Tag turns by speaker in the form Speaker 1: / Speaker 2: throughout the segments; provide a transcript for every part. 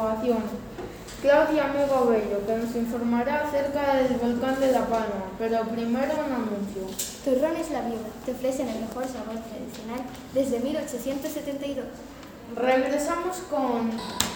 Speaker 1: grabación Claudia Amigo Bello, que nos informará acerca del volcán de La Palma, pero primero un anuncio.
Speaker 2: Torrones La Viuda te ofrecen el mejor sabor tradicional desde 1872.
Speaker 1: Regresamos con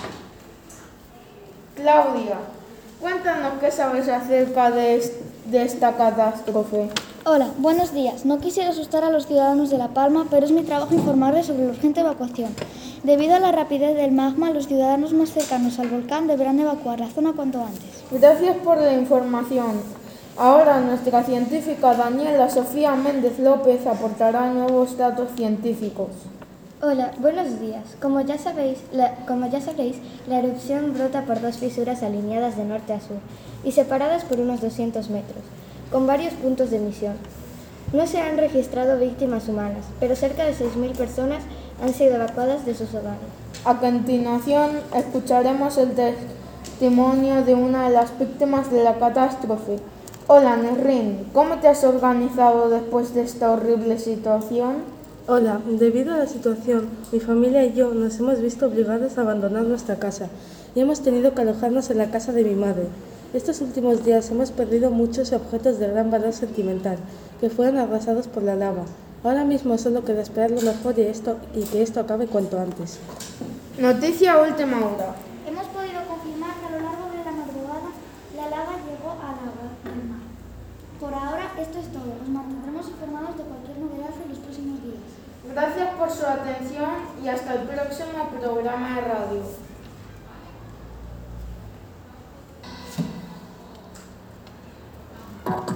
Speaker 1: Claudia. Cuéntanos qué sabes acerca de esta catástrofe.
Speaker 3: Hola, buenos días. No quisiera asustar a los ciudadanos de La Palma, pero es mi trabajo informarles sobre la urgente evacuación. Debido a la rapidez del magma, los ciudadanos más cercanos al volcán deberán evacuar la zona cuanto antes.
Speaker 1: Gracias por la información. Ahora nuestra científica Daniela Sofía Méndez López aportará nuevos datos científicos.
Speaker 2: Hola, buenos días. Como ya sabréis, la erupción brota por dos fisuras alineadas de norte a sur y separadas por unos 200 metros, con varios puntos de emisión. No se han registrado víctimas humanas, pero cerca de 6.000 personas han sido evacuadas de sus hogares.
Speaker 1: A continuación, escucharemos el testimonio de una de las víctimas de la catástrofe. Hola, Nerrin, ¿cómo te has organizado después de esta horrible situación?
Speaker 4: Hola, debido a la situación, mi familia y yo nos hemos visto obligados a abandonar nuestra casa y hemos tenido que alojarnos en la casa de mi madre. Estos últimos días hemos perdido muchos objetos de gran valor sentimental que fueron arrasados por la lava. Ahora mismo solo queda esperar lo mejor y que esto acabe cuanto antes.
Speaker 1: Noticia última hora.
Speaker 3: Hemos podido confirmar que a lo largo de la madrugada la lava llegó al agua del mar. Por ahora esto es todo. Os mantendremos informados de cualquier novedad en los próximos días.
Speaker 1: Gracias por su atención y hasta el próximo programa de radio.